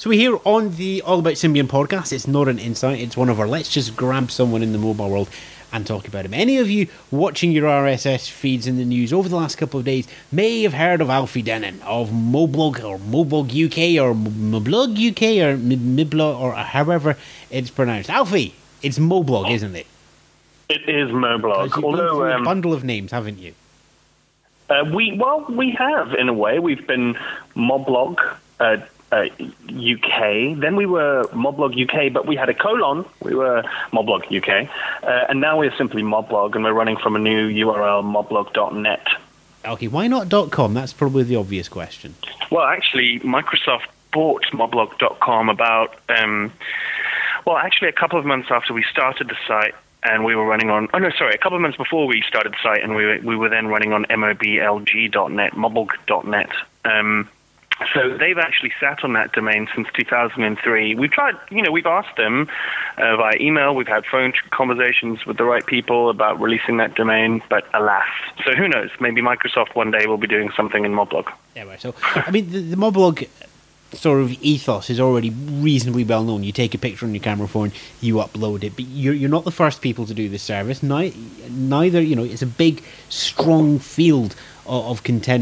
So we're here on the All About Symbian podcast. It's not an insight, it's one of our let's just grab someone in the mobile world and talk about him. Any of you watching your RSS feeds in the news over the last couple of days may have heard of Alfie Dennen of Moblog or Moblog UK or Moblog UK or Miblog or however it's pronounced. Alfie, it's Moblog, isn't it? It is Moblog. Although a bundle of names, haven't you? We have, in a way. We've been Moblog UK, then we were Moblog UK, but we had a colon. We were Moblog UK, and now we're simply Moblog, and we're running from a new URL, moblog.net. Okay, why not .com? That's probably the obvious question. Well, actually, Microsoft bought moblog.com about, actually a couple of months after we started the site, and we were running on, a couple of months before we started the site, and we were then running on moblg.net, moblog.net. So they've actually sat on that domain since 2003. We've tried, we've asked them via email. We've had phone conversations with the right people about releasing that domain, but alas. So who knows? Maybe Microsoft one day will be doing something in Moblog. Yeah, right. So, I mean, the Moblog sort of ethos is already reasonably well known. You take a picture on your camera phone, you upload it, but you're not the first people to do this service. Neither, it's a big, strong field of content